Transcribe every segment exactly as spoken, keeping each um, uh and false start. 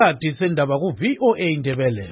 Ati sendaba ku V O A Ndebele.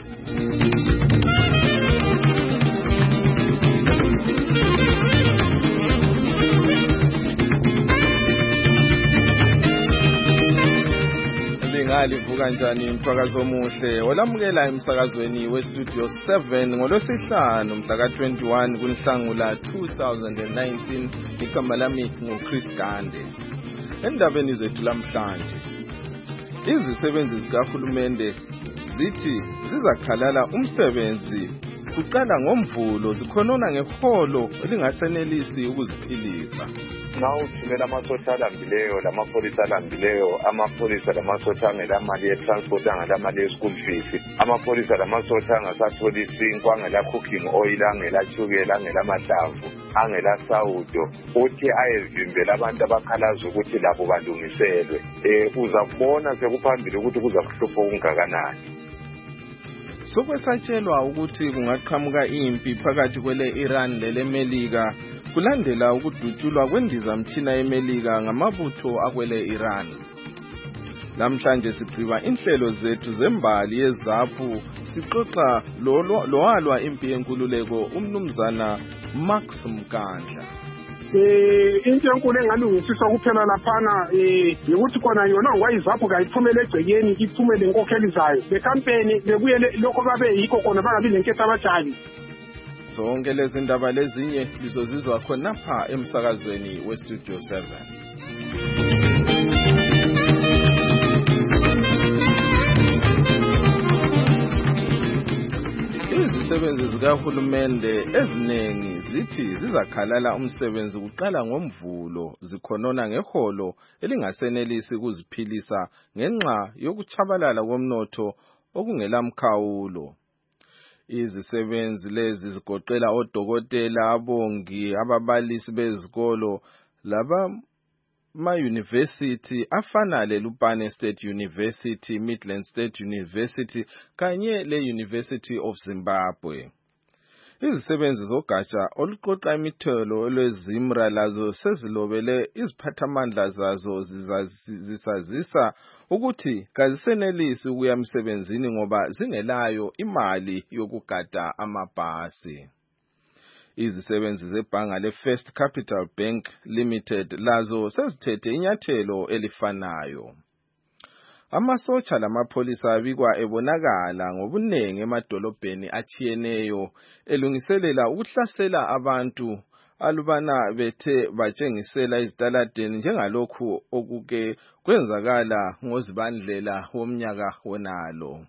Livuka kanjani msakazo omuhle olamukela emsakazweni we Studio seven ngolwesihlanu mhla ka twenty-one kuNhlangula two thousand nineteen. Igama lami nguChris Gande. Endabeni zethu lamhlanje, izisebenzi zikahulumende zithi zizakhalala umsebenzi kuqala ngoMvulo zikhonona ngeholo elingasenelisi ukuziphilisa. Now thumela amasosha alambileyo lamapholisa alambileyo amapholisa lamasosha angela mali ye transport angela mali ye school fees amapholisa lamasosha angasatholi isinkwa angela cooking oil angela chukela angela mahlamvu angela sawudo uthi ayevimbela abantu abakhalaza ukuthi labo balungiselwe eh uza kubona sekuphambili ukuthi kuza kuhlupha okungakanani. Sokwesatshelwa ukuthi kungaqhamuka impi phakathi kwele Iran lele Melika kulandela ukudutshulwa kwendizamtshina yeMelika ngamabutho akwele Iran. Namhlanje sigqiba inhlelo zethu zembali yezaphu sixoxa lowalwa impi yenkululeko umnumzana Max Mkandla. Eh into enkulu engalungisiswa kuphela laphana eh ukuthi khona yona ngwayizapho kayiphumele egcekeni iphumele inkokheli zayo le campaign bekuyele lokho babe yikho khona bangabi lenketho abajali. Zonke lezi ndaba lezinye lizozizwa khona pha emsakazweni we Studio seven. Izisebenzi zikahulumende eziningi zithi zizakhalala umsebenzi kuqala ngoMvulo zikhonona ngeholo elingasenelisi ukuziphilisa ngenxa yokuchabalala komnotho okungelamkhawulo. Izisebenzi lezi zigoqela odokotela, abongi, ababalisi bezikolo, laba ma-university afana leLupane State University, Midland State University kanye le-University of Zimbabwe. Izisebenzi zogatsha oluqoqa imithelo lwezimra lazo sezilobele iziphathamandla zazo zisazisa ukuthi kazisenelisi ukuya emsebenzini ngoba zingelayo imali yokugada amabhasi. Izisebenzi zebhanga leFirst Capital Bank Limited lazo sezithethe inyathelo elifanayo. Amasotsha lamapholisa abikwa ebonakala ngobunengi emadolobheni achiyeneyo elungiselela ukuhlasela abantu alubana bethe batshengisela izitaladeni njengalokhu okuke kwenzakala ngoZibandlela womnyaka wonalo.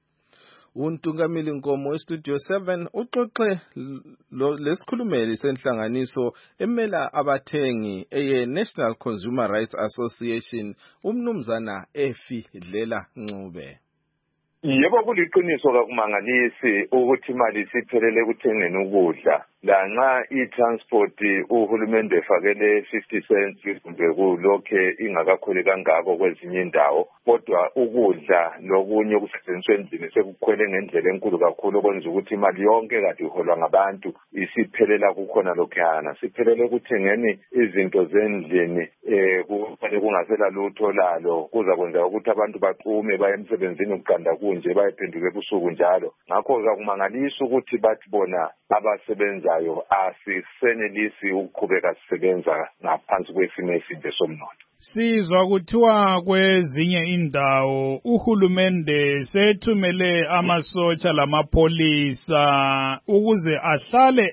Untungamili Nkomo we Studio seven uxoxe lesikhulumeli senhlanganiso emela abathengi eye National Consumer Rights Association umnumzana Efi Dlela Ncube. Yebo kuliqiniso kakumangalisi ukuthi imali siphelele ekuthengeni ukudla lanxa i-transport uhulumende efakele fifty cents kumbe kulokhe ingakakhuli kangako kwezinye indawo kodwa ukudla lokunye okusetshenziswa endlini sekukhwele ngendlela enkulu kakhulu okwenza ukuthi imali yonke kade iholwa ngabantu isiphelela kukhona lokhana siphelele ekuthengeni izinto zendlini eh kufanele kungasela lutho lalo kuza kwenza ukuthi abantu baqume baye emsebenzini ukuqanda kunje bayephenduka ebusuku njalo ngakho kakumangalisa ukuthi bathi bona abasebenza ayo asisenelisi ukuqhubeka sisebenza ngaphansi kwesimo eside somnotho. Sizwa kuthiwa kwezinye indawo uhulumende sethumele amasotsha lamapholisa ukuze ahlale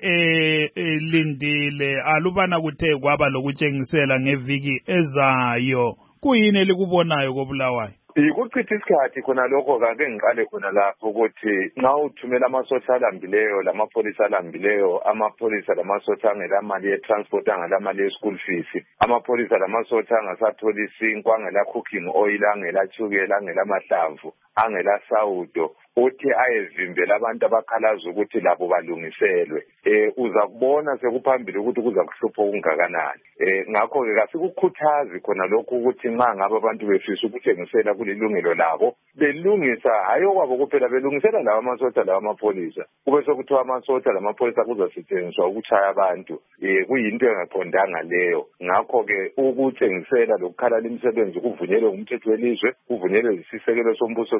elindile alubana kuthe kwaba lokutshengisela ngeviki ezayo. Kuyini elikubonayo koBulawayo? Ukuchitha isikhathi khona lokho kake ngiqale khona lapho ukuthi nxa uthumela amasotsha alambileyo lamapholisa alambileyo amapholisa lamasotsha angela mali ye transport angela mali ye school fees amapholisa lamasotsha angasatholi isinkwa angela cooking oil angela chukela angela mahlamvu angela sawudo uthi ayevimbela abantu abakhalaza ukuthi labo balungiselwe eh uza kubona sekuphambili ukuthi kuza kuhlupha okungakanani eh ngakho ke kasikukhuthazi khona lokho ukuthi nxa ngabe abantu befisa ukuthengisela kulilungelo labo belungisa hayo kwabo kuphela belungisela lawa amasotsha lawa amapholisa kube sokuthiwa amasotsha lamapholisa kuzasetshenziswa ukuchaya abantu eh kuyinto engaqondanga leyo ngakho ke ukutshengisela lokukhala imisebenzi kuvunyelwe ngumthetho welizwe kuvunyelwe isisekelo sombuso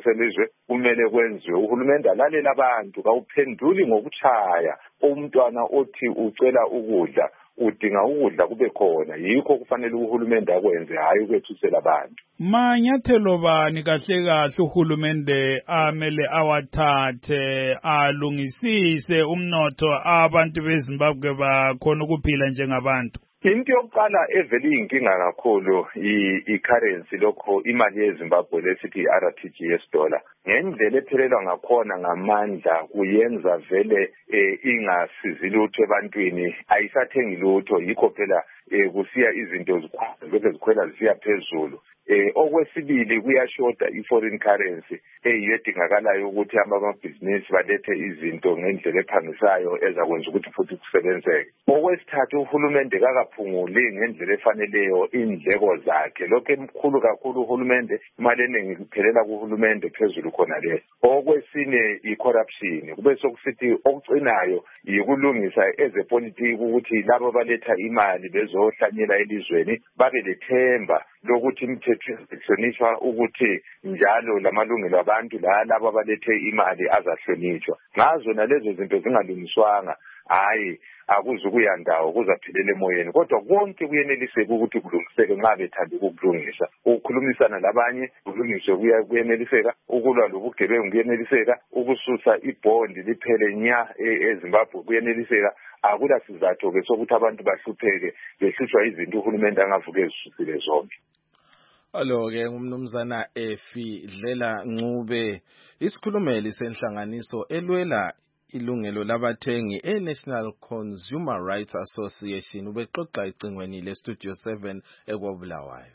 selizwe kumele kwenziwe. Uhulumende alalela abantu, kawuphenduli ngokuchaya umntwana othi ucela ukudla, udinga ukudla kube khona. Yikho kufanele uhulumende akwenze, hayi ukwethusela abantu. Manyathelo bani kahle kahle uhulumende amele awathathe alungisise umnotho abantu beZimbabwe bakhona ukuphila njengabantu? Into yokuqala evele iyinkinga kakhulu i-currency lokho imali yeZimbabwe lesithi i-R T G S dollar. Ngendlela ephelelwa ngakhona ngamandla kuyenza vele ingasizi lutho ebantwini, ayisathengi lutho. Yikho phela kusiya izinto zikhwela zikhwela zisiya phezulu. Eh okwesibili kuyashoda i-foreign currency eyedingakalayo ukuthi amabhizinisi balethe izinto ngendlela ephangisayo ezakwenza ukuthi futhi kusebenzeke. Okwesithathu uhulumende kakaphunguli ngendlela efaneleyo indleko zakhe. Lokho emkhulu kakhulu uhulumende, imali eningi kuphelela kuhulumende phezulu khona le. Okwesine i-corruption. Kube sokusithi okucinayo yikulungisa ezepolitiki ukuthi labo baletha imali bezohlanyela elizweni babe lethemba lokuthi imithetho ihlonishwa ukuthi njalo lamalungelo abantu la labo abalethe imali azahlonishwa. Ngazo nalezo zinto zingalungiswanga, hayi akuzukuya ndawo, kuzaphelela emoyeni. Kodwa konke kuyeneliseka ukuthi kulungiseke nxa bethanda ukukulungisa. Ukukhulumisana labanye kulungiswe kuyeneliseka, ukulwa lobugebengu kuyeneliseka, ukususa ibhondi liphele nya eZimbabwe kuyeneliseka. Akula sizatho ke sokuthi abantu bahlupheke behlutshwa izinto uhulumende angavuke ezisusile zonke. Alo ke umnumzana Efi Dlela Ncube, isikhulumeli senhlanganiso elwela ilungelo labathengi e-National Consumer Rights Association, ubexoxa icingweni le Studio seven ekwabulawayo.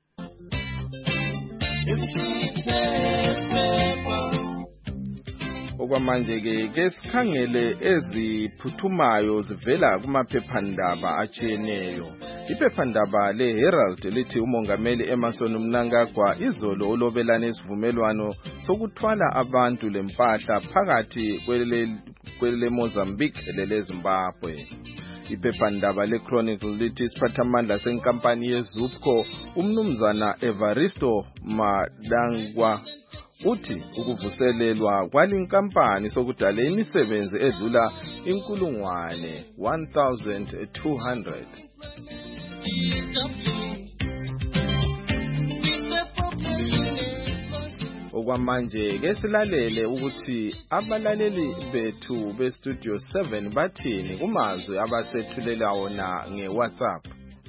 Okwamanje ke ke sikhangele eziphuthumayo zivela kumaphephandaba atshiyeneyo. Iphephandaba le-Herald lithi umongameli Emmerson Mnangagwa izolo ulobelane isivumelwano sokuthwala abantu lempahla phakathi kwele Mozambique lele Zimbabwe. Iphephandaba le-Chronicle lithi isiphathamandla senkampani yeZupco umnumzana Evaristo Madangwa uthi ukuvuselelwa kwalinkampani sokudala imisebenzi edlula inkulungwane one thousand two hundred. Okwamanje ke silalele ukuthi abalaleli bethu be Studio seven bathini kumazwi abasethulela wona ngeWhatsApp.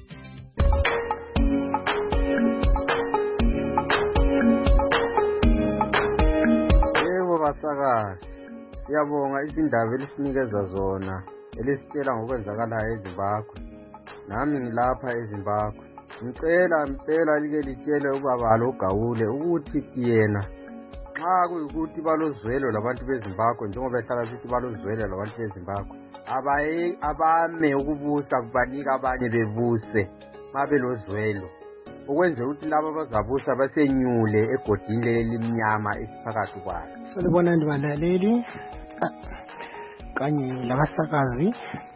Yebo basakazi, siyabonga izindaba elisinikeza zona elisitshela ngokwenzakalayo eZimbabwe. Nami ngilapha eZimbabwe. Ngicela impela like litshele ubaba lo Gawule ukuthi yena nxa kuyikuthi balozwelo labantu beZimbabwe njengoba ehlala sithi balozwelo labantu beZimbabwe, abaye abame ukubusa kubanika abanye bebuse mabe lozwelo, ukwenza ukuthi laba abazabusa basenyule egodini lelimnyama esiphakathi kwalo. Solibona ndibalaleli kanye labasakazi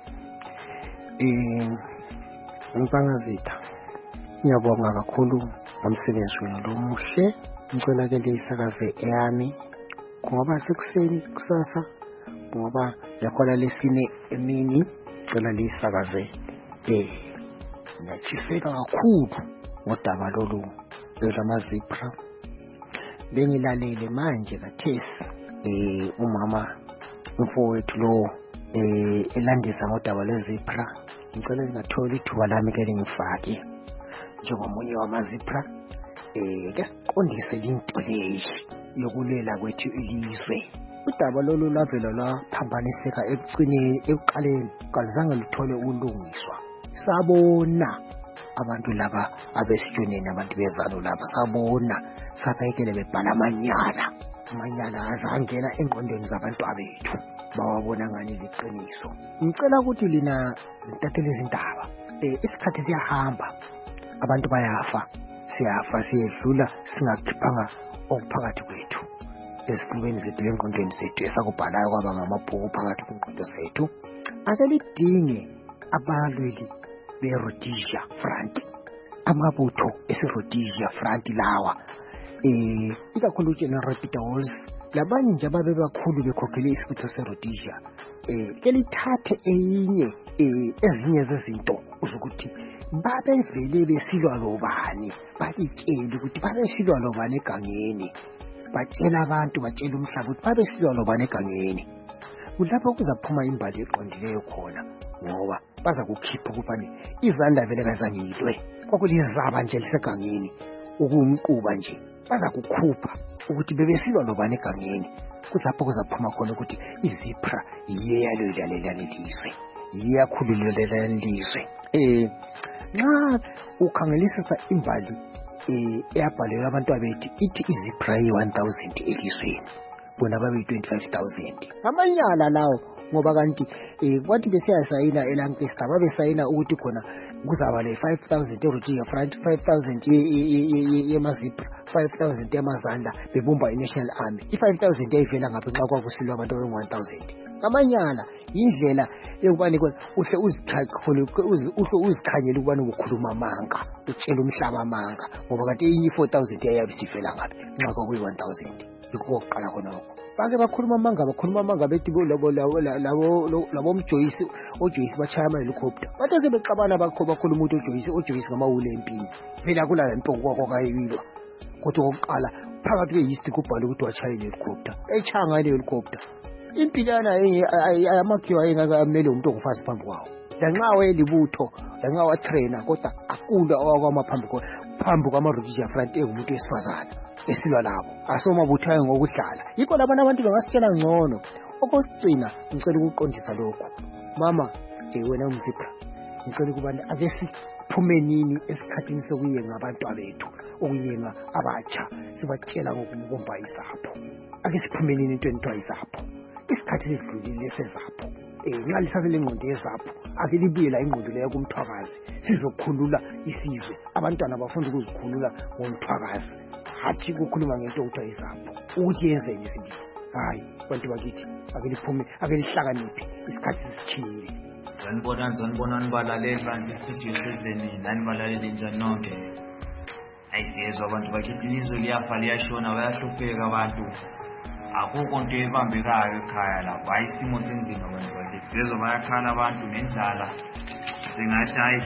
eh Mpangazitha, ngiyabonga kakhulu ngomsebenzi wenu lomuhle. Ngicela ke lisakaze eyami ngoba sekuseni kusasa ngoba yakhola lesine emini, ngicela lisakaze eh ngiyachiseka kakhulu ngodaba lolu lwamazipra. Bengilalele manje kathesi eh umama mfowethu lo eh elandisa ngodaba lwezipra. Ngicela ngingathola ithuba lami ke ngifake njengomunye wamazipra eh ke siqondise into leyi yokulela kwethu ilizwe. Udaba lolu lavela laphambaniseka ebucineni ekuqaleni kalizange luthole ulungiswa. Sabona abantu laba abesitshoneni abantu bezalo laba, sabona sabayekele bebhala amanyala amanyala azangena engqondweni zabantu abethu bawabona ngani liqiniso. Ngicela ukuthi lina zintathele izindaba eh isikhathi siyahamba, abantu bayafa, siyafa siyedlula singakhiphanga okuphakathi kwethu ezifundweni zethu engqondweni zethu esakubhalayo kwaba ngamabhuku phakathi kwengqondo zethu. Ake lidinge abalweli be-Rhodesia Front, amabutho esi-Rhodesia Front lawa eh ikakhulu uGeneral Peter Walls labanye nje ababebakhulu bekhokhele isibutho seRhodesia eh ke lithathe enye eh ezinye zezinto ukuthi babevele besilwa lobani bakitshela ukuthi babesilwa lobani egangeni batshela abantu batshela umhlaba ukuthi babesilwa lobani egangeni kulapho kuzaphuma imbali eqondileyo khona ngoba baza kukhipha ukubani izandla vele kazangilwe kwakulizaba nje lisegangeni ukumquba nje baza kukhupha ukuthi bebesilwa lobani egangeni kuzapho kuzaphuma khona ukuthi izipra iyeyalelelelelizwe iyakhululelelelizwe eh nxa ukhangelisisa imbali eh eyabhalelwa abantu abethu ithi izipra yi-one thousand elizweni bona babe twenty-five thousand amanyala lawo ngoba kanti eh kwathi besiyasayina eLancaster babe sayina ukuthi khona kuzaba le five thousand eRhodesia front five thousand yemazipra five thousand yamazanda bebumba iNational Army i-five thousand yayivela ngapha nxa kwakusilwa abantu abe-one thousand amanyala indlela yokubani uhle uzikhakule uhle uzikhanyele ukubani ukukhuluma amanga utshela umhlaba amanga ngoba kanti inye four thousand yayabe sivela ngapha nxa kwakuyi-one thousand yikho oqala khonokho bake bakhuluma amanga bakhuluma amanga bethi labo labo labo labo umJoyce oJoyce bachaya ama helicopter bathe sebexabana bakho bakhuluma umuntu oJoyce oJoyce ngamawule empini vela kula lempongo kwakho kayilwa kodwa oqala phakathi kweYeast kubhala ukuthi wachaya helicopter echanga ile helicopter impilana ayamakhiwa engakamele umuntu ongufazi phambi kwawo lanxa wayelibutho lanxa watrainer kodwa akula owakwamaphambi phambi kwamaRhodesia front engumuntu wesifazana esilwa labo asomabuthayo ngokudlala yikho labana abantu bangasitshela ngcono okusicina ngicela ukuqondisa lokho mama eh wena umzipha ngicela ukubana ake siphume nini esikhathini sokuyenga abantu abethu okuyenga abatsha sibatshela ngokumbomba isapho ake siphume nini into entwa isapho isikhathi sidlulile sezapho eh nxa lisasele ingqondo yezapho ake libuye la ingqondo leyo kumthwakazi sizokhulula isizwe abantwana bafunda ukuzikhulula ngomthwakazi hathi kukhuluma ngento ukuthiwa izapho ukuthi yenzeni isibili hayi bantu bakithi ake liphume ake lihlakaniphe isikhathi sisithile sanibona sanibona nibalaleli bantu istudio seven nani balaleli njani nonke ayisiyezwa abantu bakithi ilizwe liyafa liyashona bayahlupheka abantu akukho nto ebambekayo ekhaya lapho ayisimo senzima abantu bakithi siyezwa bayakhala abantu nendlala singathi hayi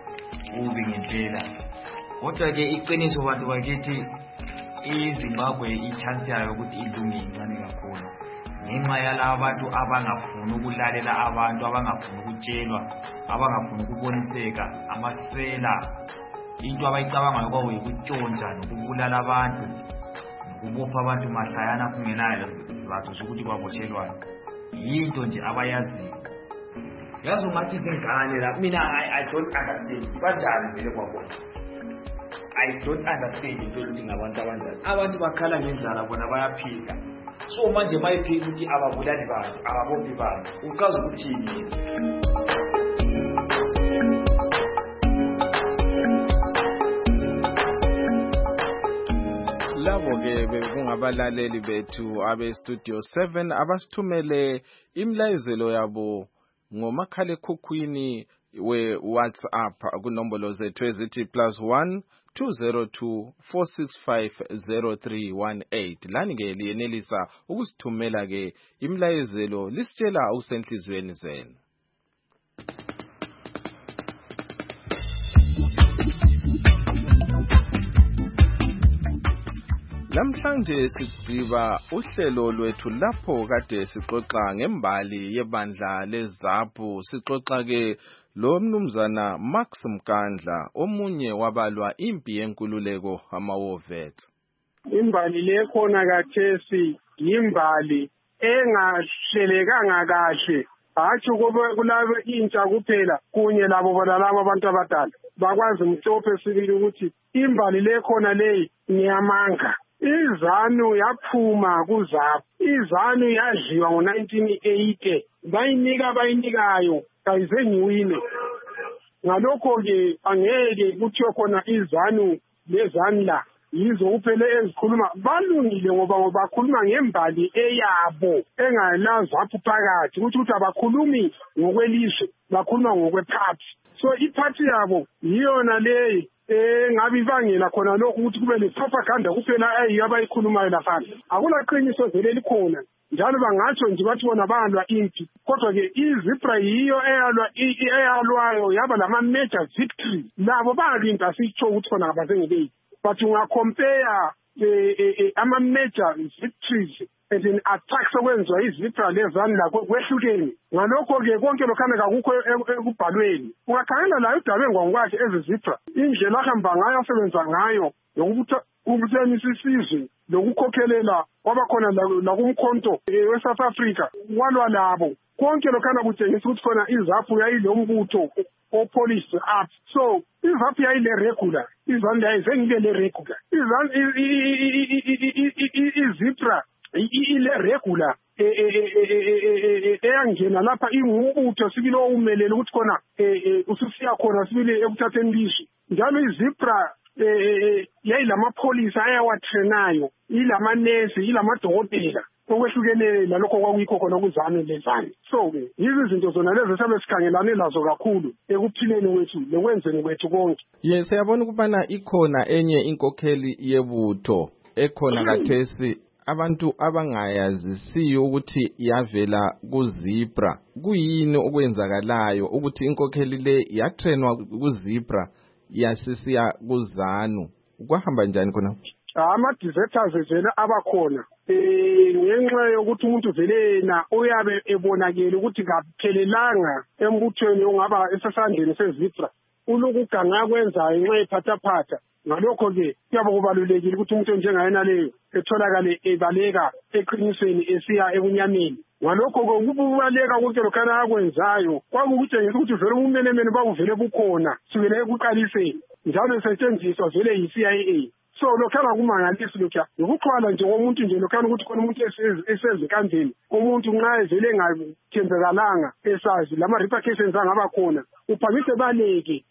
ubi ngempela kodwa ke iqiniso bantu bakithi iZimbabwe i-chance yayo ukuthi ilunge incane kakhulu ngenxa yalabo abantu abangafuni ukulalela abantu abangafuni ukutshelwa abangafuni ukuboniseka amasela into abayicabangayo kwawo yikutshontsha nokubulala abantu nokubopha abantu mahlayana kungenayo izizathu zokuthi kwabotshelwana yinto nje abayaziyo yazi ungathi ngengane la mina I don't understand kanjani vele kwabona I don't understand into ukuthi ngabantu abanjani abantu bakhala ngendlala bona bayaphika so manje bayiphika ukuthi ababulali bantu ababophi bantu ucaza ukuthini labo ke bekungabalaleli bethu abe studio seven abasithumele imlayezelo yabo ngomakhalekhukhwini we WhatsApp kunombolo zethu ezithi plus one two zero two four six five zero three one eight lani ke liyenelisa ukusithumela ke imlayezelo lisitshela usenhlizweni zenu. Namhlanje sigciba uhlelo lwethu lapho kade sixoxa ngembali yebandla leZAPU sixoxa ke lo mnumzana Max Mkandla omunye wabalwa impi yenkululeko amawovet. Imbali le khona kathesi yimbali engahlelekanga kahle hathu kube kulabo intsha kuphela kunye labo bona labo abantu abadala bakwazi umtophe sibili ukuthi imbali le khona leyi niyamanga. IZANU yaphuma kuZAPU IZANU yadliwa ngo nineteen eighty bayinika bayinikayo kayize ngiwine ngalokho ke angeke kuthiwe khona iZANU lezani la yizo kuphela ezikhuluma balungile ngoba bakhuluma ngembali eyabo engala ZAPU phakathi ukuthi ukuthi abakhulumi ngokwelizwe bakhuluma ngokwephathi so iphathi yabo yiyona leyi eh ngabe ibangela khona lokho ukuthi kube le propaganda kuphela ayi abayikhulumayo lapha akulaqiniso vele likhona njalo bangatsho nje bathi bona balwa impi kodwa ke iZebra yiyo eyalwa eyalwayo yaba lama major victories labo balinto asitsho ukuthi khona abazengeke but ungacompare ama major victories and in attacks okwenziwa iZebra lezani lakho kwehlukene ngalokho ke konke lokhana kakukho ekubhalweni ungakhangela la udabengwa ngokwakhe ezeZebra indlela ahamba ngayo asebenza ngayo yokuthi ubuthenisa isizwe lokukhokhelela wabakhona la kumkhonto weSouth Africa walwa labo konke lokhana kutshengisa ukuthi khona iZAPU yayilombutho opolice up so iZAPU yayile regular izani yayizengile le regular izani iZebra ile regular eyangena lapha ingumbutho sibili owumelele ukuthi khona ususiya khona sibili ekuthatheni lishi njalo iZebra yayilamapolisa ayawatrenayo ilamanesi ilamadokotela okwehlukenele lalokho kwakuyikho khona kuzame lezani so ke yizo izinto zona lezi sabe sikhangelane lazo kakhulu ekuphileni kwethu lokwenzeni kwethu konke yes siyabona ukubana ikhona enye inkokheli yebutho ekhona kathesi abantu abangayazisiyo ukuthi yavela kuZebra kuyini okwenzakalayo ukuthi inkokheli le yatrenwa kuZebra yasisiya kuZANU kwahamba njani khona ama deserters vele abakhona eh ngenxa yokuthi umuntu vele na uyabe ebonakele ukuthi kaphelelanga embuthweni ongaba esasandleni seZebra ulukuganga kwenzayo ngenxa ephathaphatha ngalokho ke kuyaba kubalulekile ukuthi umuntu njengayena leyo etholakale ebaleka eqinisweni esiya ebunyameni ngalokho ukubaleka konke lokhana akwenzayo kwakutshengisa ukuthi vele umenemene bakuvele bukhona sibele ekuqaliseni njalo isetshenziswa vele yi-C I A so lokhana kumangalisi lokho ukuxhwala nje komuntu nje lokhana ukuthi khona umuntu eseze kanjeni umuntu nxa evele ngathembekalanga esazi lama repercussions angaba khona uphamise baleke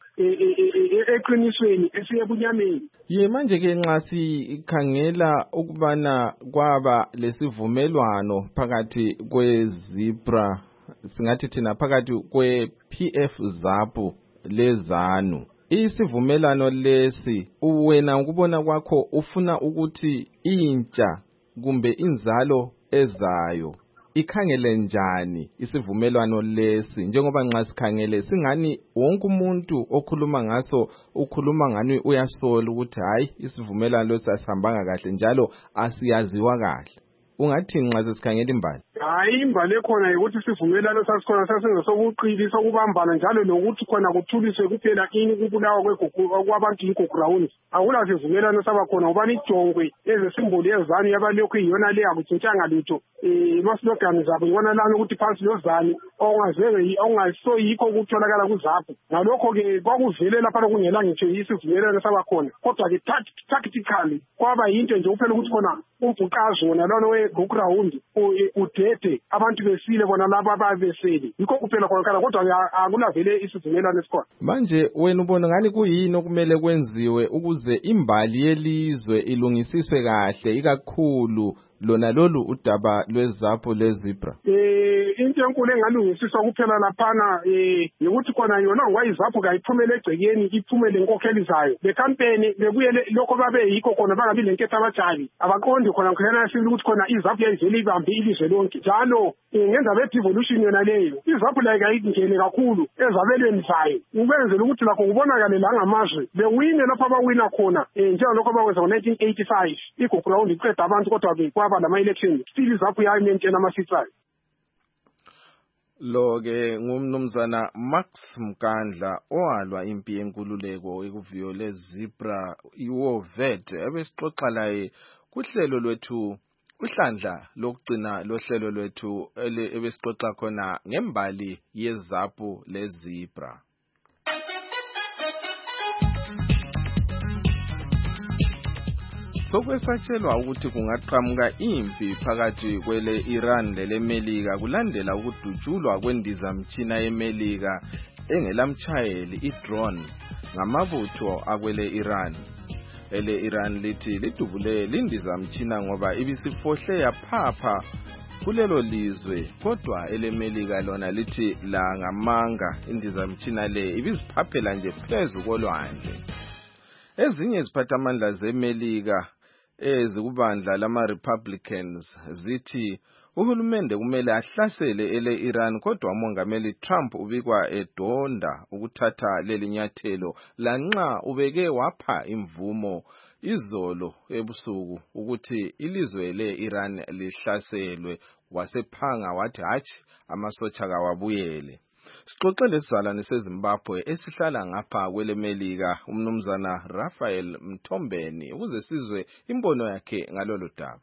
eqinisweni esiye bunyameni ye manje ke nxa sikhangela ukubana kwaba lesivumelwano phakathi kweZebra singathi thina phakathi kwe-P F ZAPU lezanu isivumelwano lesi uwena ukubona kwakho ufuna ukuthi intsha kumbe inzalo ezayo ikhangele njani isivumelwano lesi njengoba nxa sikhangele singani wonke umuntu okhuluma ngaso ukhuluma ngani uyasola ukuthi hayi isivumelwano lesi asihambanga kahle njalo asiyaziwa kahle ungathi nxa sesikhangela imbali hayi imbali ekhona ukuthi sivumelano sasikhona sasenze sokuqili sokubambana njalo nokuthi khona kuthuliswe kuphela ini kubulawa kwegugu kwabantu inkoground akula sivumelano sabakhona ubani ijongwe ezesimboli yezani yabalokhu iyona le akutshintshanga lutho eh masilogani zabo ngibona lana ukuthi phansi lozani ongazeke ongasoyikho ukutholakala kuZAPU ngalokho ke kwakuvele lapha lokungela ngitsho isivumelano sabakhona kodwa ke tactically kwaba yinto nje kuphela ukuthi khona umbhuqazo wona lona weground udede abantu besile bona laba ababeseli yikho kuphela khona kodwa akulavele isivumelano esikhona manje wena ubona ngani kuyini okumele kwenziwe ukuze imbali yelizwe ilungisiswe kahle ikakhulu lona lolu udaba lweZAPU leZebra eh into enkulu engalungisiswa kuphela laphana eh ukuthi khona yona ngwayiZAPU kayiphumele egcekeni iphumele inkokheli zayo le campaign bebuye lokho babe yikho khona bangabi lenketho abajali abaqondi khona khona sibili ukuthi khona iZAPU yayivele ibambe ilizwe lonke njalo ngenza be devolution yona leyo iZAPU la kayingene kakhulu ezabelweni zayo ukwenzela ukuthi lakho kubonakale la ngamazwe bewine lapha abawina khona njengalokho bakwenza ngo-nineteen eighty-five iground iqeda abantu kodwa kwaba lama-election still iZAPU yayimentshena amasitsayo lo ke ngumnumzana Max Mkandla owalwa impi yenkululeko ekuviyo leZebra iWovet ebesixoxa laye kuhlelo lwethu uhlandla lokugcina lohlelo lwethu ebesixoxa khona ngembali yeZAPU leZebra sokwesatshelwa ukuthi kungaqhamuka impi phakathi kwele Iran lelemelika kulandela ukudutshulwa kwendizamtshina yemelika engelamtshayeli idrone ngamabutho akwele Iran ele Iran lithi lidubule lindizamtshina ngoba ibisifohle yaphapha kulelo lizwe kodwa elemelika lona lithi la ngamanga indizamtshina le ibiziphaphela nje phezu kolwandle Ezinye iziphathamandla zeMelika ezikubandla lama-Republicans zithi uhulumende kumele ahlasele ele Iran, kodwa umongameli Trump ubikwa edonda ukuthatha leli nyathelo lanxa ubeke wapha imvumo izolo ebusuku ukuthi ilizwe le-Iran lihlaselwe, wasephanga wathi hatshi amasotsha kawabuyele. Sixoxele isizalwane seZimbabwe esihlala ngapha kwele Melika, umnumzana Raphael Mthombeni, ukuze sizwe imbono yakhe ngalolu daba.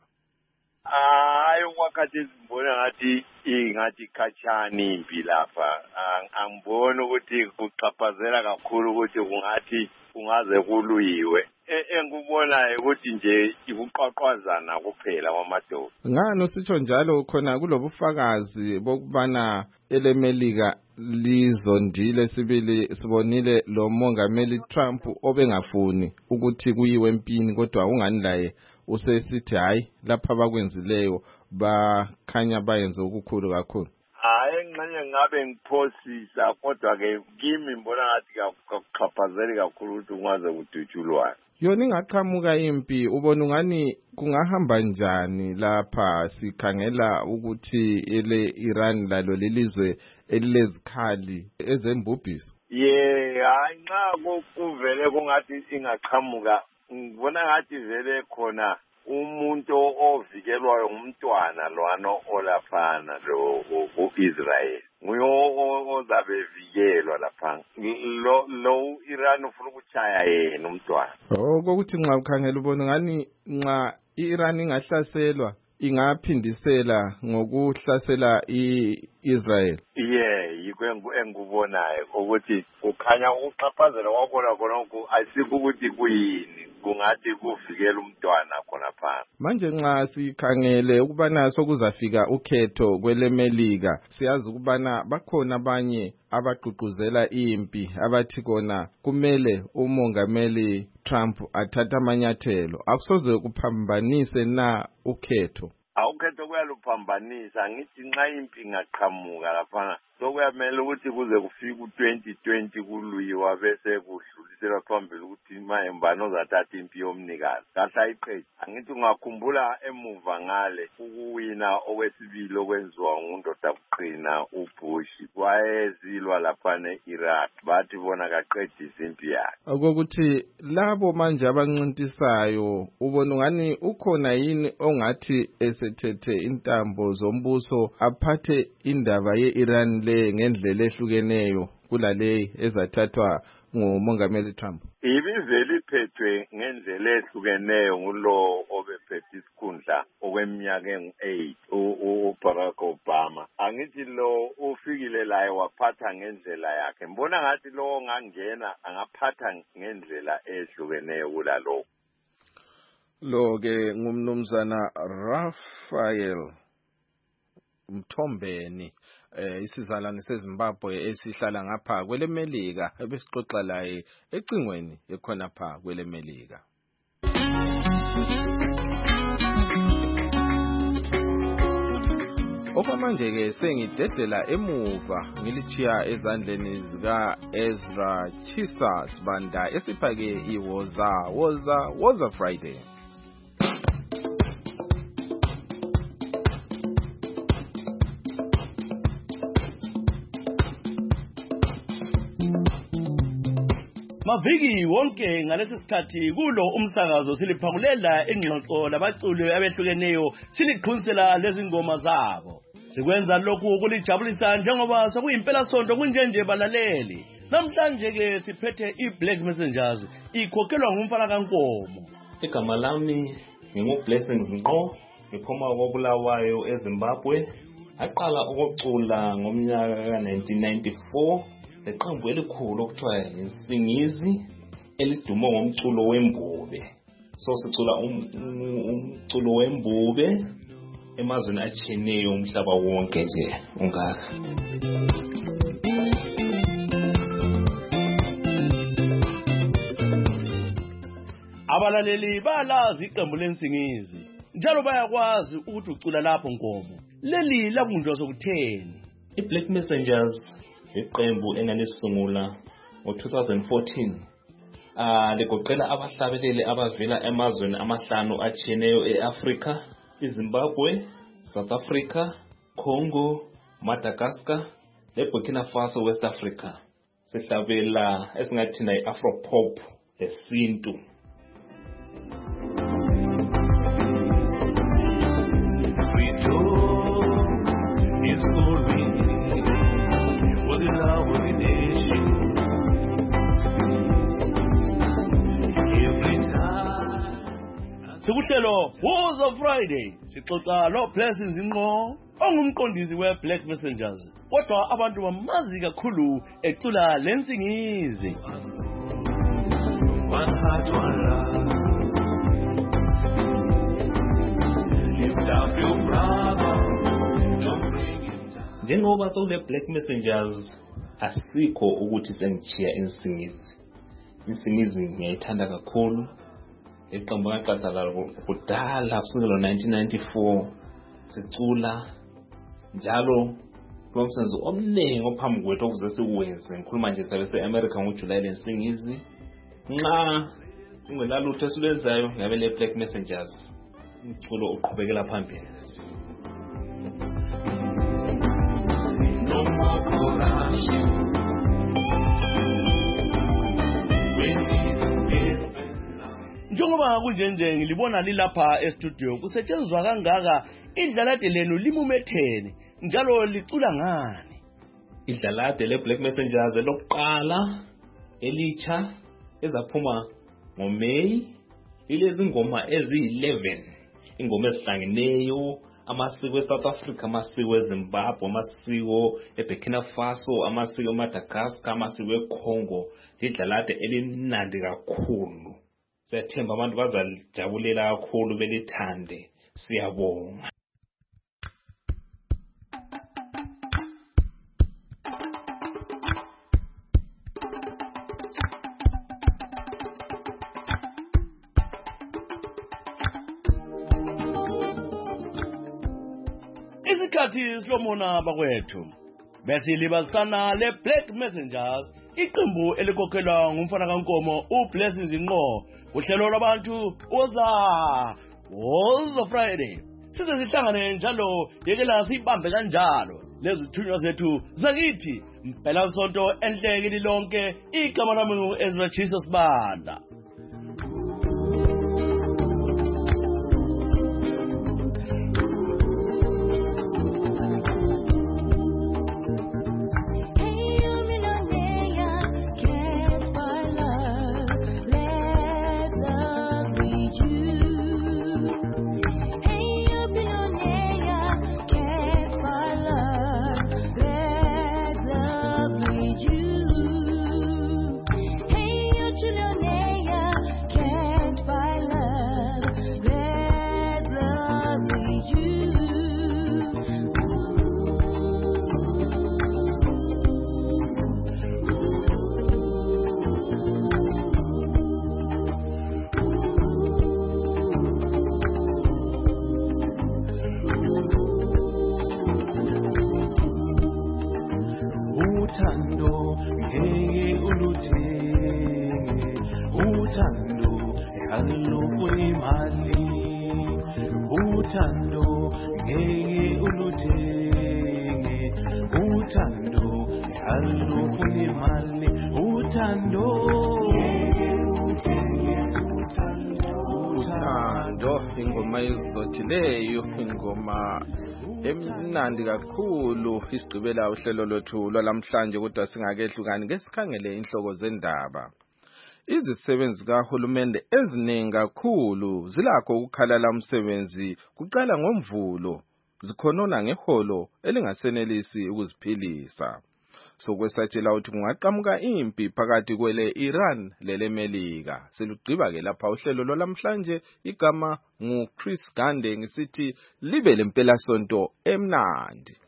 Hayi wakati simbona ngathi ingathi khatshani impi lapha, angibona ukuthi kuxhaphazela kakhulu ukuthi kungathi kungaze kuluyiwe. Engikubonayo ukuthi nje ikuqaqwazana kuphela kwamadoda. Ngani usitsho njalo? Khona kulobufakazi bokubana ele Melika lizondile sibili sibonile lo mongameli Trump obengafuni ukuthi kuyiwe empini, kodwa ungani laye usesithi hayi lapha abakwenzileyo bakhanya bayenze ukukhulu kakhulu. Hayi engxenye ngabe ngiphosisa, kodwa ke kimi mbona ngathi kakuxhaphazeli kakhulu ukuthi ungaze kudutshulwane. Yona ingaqhamuka impi, ubona ungani kungahamba njani lapha sikhangela ukuthi ele Iran lalo lelizwe elilezikhali ezembubhiso? Ye hayi nxa kuvele kungathi ingaqhamuka, ngibona ngathi vele khona umuntu ovikelwayo ngumntwana lwano olaphana lo u-Israel nguyo ozabe vikelwa lapha. Lo lo Iran ufuna ukuchaya yena umntwana. Oh, kokuthi nxa ukhangela ubona ngani nxa iIran ingahlaselwa ingaphindisela ngokuhlasela iIsrael. Yeah, yikho engikubonayo ukuthi kukhanya ukuxhaphazela kwakhona khona ayisikho ukuthi kuyini, kungathi kuvikela umntwana khona phansi. Manje nxa sikhangele ukubana sokuzafika ukhetho kwele Melika, siyazi ukubana bakhona abanye abagqugquzela impi abathi kona kumele umongameli Trump athatha amanyathelo. Akusoze kuphambanise na ukhetho? Awukhetho kuyaluphambanisa, ngithi nxa impi ingaqhamuka lapha sokuyamele ukuthi kuze kufika u-twenty twenty kuluyiwa bese kudluliselwa phambili ukuthi mayembani ozathatha impi yomnikazi kahle ayiqedi. Angithi ungakhumbula emuva ngale ukuwina okwesibili okwenziwa ngundoda kuqina uBush, wayezilwa lapha ne-Iraq, bathi bona kaqedise impi yakhe. Okokuthi labo manje abancintisayo ubona ngani ukhona yini ongathi esethethe intambo zombuso aphathe indaba ye-Iran le ngendlela ehlukeneyo kulale ezathathwa ngumongameli Trump? Ibivele iphethwe ngendlela ehlukeneyo ngulo obephethe isikhundla okweminyaka engu-eight uBarack Obama. Angithi lo ufikile laye waphatha ngendlela yakhe. Mbona ngathi lo ongangena angaphatha ngendlela ehlukeneyo kulalo. Lo ke ngumnumzana Raphael Mthombeni, eh isizalwane seZimbabwe esihlala ngapha kwele Melika, ebesixoxa laye ecingweni ekhona pha kwele Melika. Okwamanje ke sengidedela emuva ngilichiya ezandleni zika Ezra Chisa Sibanda esiphake iwoza woza woza Friday. Maviki wonke ngalesi sikhathi kulo umsakazo siliphakulela ingxoxo labaculi abehlukeneyo siliqhunisela lezi ngoma zabo. Sikwenza lokhu kulijabulisa njengoba sokuyimpela sonto kunjenje balaleli. Namhlanje ke siphethe iBlack Messengers ikhokhelwa ngumfana kaNkomo. Igama lami nginguBlessings Nqo, ngiphuma koBulawayo eZimbabwe. Aqala ukucula ngomnyaka ka nineteen ninety-four. Leqembu elikhulu okuthiwa iSingizi elidumo ngomculo wembube. So sicula umculo wembube emazweni atshiyeneyo umhlaba wonke nje ungaka. Abalaleli balazi iqembu leNsingizi njalo bayakwazi ukuthi ucula lapho Nkomo. Leli labunjwa sokutheni. iBlack Messengers iqembu enganisungula ngo two thousand fourteen Ah ligoqela abahlabeleli abavela emazweni amahlanu atshiyeneyo eAfrika, iZimbabwe, South Africa, Congo, Madagascar, leBurkina Faso, West Africa. Sihlabela esingathi na iAfropop esintu. Sikuhlelo Woza Friday sixoxa lo Blessings Inqo ongumqondisi we Black Messengers kodwa abantu bamazi kakhulu ecula lensingizi. Njengoba sole Black Messengers asikho ukuthi sengichiya insingizi. Insingizi ngiyayithanda kakhulu. Iqembu ngaqasala kudala kusukela nineteen ninety-four sicula njalo kumsebenzi omningi ophambi kwethu okuze sikwenze. Ngikhuluma nje sabe seAmerica ngoJuly lensingizi. Nxa ingelalutho esilenzayo ngabe le Black Messengers umculo uqhubekela phambili. No more corruption. Njengoba kunjenje ngilibona lilapha e-studio kusetshenzwa kangaka idlalade lenu limumethene njalo licula ngani? Idlalade le Black Messengers elokuqala elicha ezaphuma ngoMay ilezi ngoma ezi-eleven ingoma ezihlangeneyo amasiko eSouth Africa, amasiko eZimbabwe, amasiko eBurkina Faso, amasiko eMadagascar, amasiko eCongo. Idlalade elimnandi kakhulu. Siyathemba abantu bazajabulela kakhulu belithande. Siyabonga. Isikhathi silomona bakwethu bethi libasana le Black Messengers iqembu elikhokhelwa ngumfana kaNkomo uBlessings Inqo uhlelo lwabantu Woza Woza Friday. Size sihlangane njalo yekela sibambe kanjalo lezi thunywa zethu zakithi impela sonto enhleke lilonke. Igama lami Ezra Jesus Banda. Uthando ngeke uluthenge, uthando alukho imali. Uthando ngeke uluthenge, uthando alukho imali. Uthando ngeke uluthenge, uthando uthando ingoma izothi leyo ingoma emnandi kakhulu. Isigqibela uhlelo lwethu lwalamhlanje kodwa singakehlukani ngesikhangele inhloko zendaba. Izisebenzi kahulumende eziningi kakhulu zilakho ukukhalala umsebenzi kuqala ngoMvulo zikhonona ngeholo elingasenelisi ukuziphilisa. Sokwesatshela ukuthi kungaqhamuka impi phakathi kwele Iran lele Melika. Silugqiba ke lapha uhlelo lwalamhlanje. Igama ngu Chris Gande ngisithi libe lempela sonto emnandi.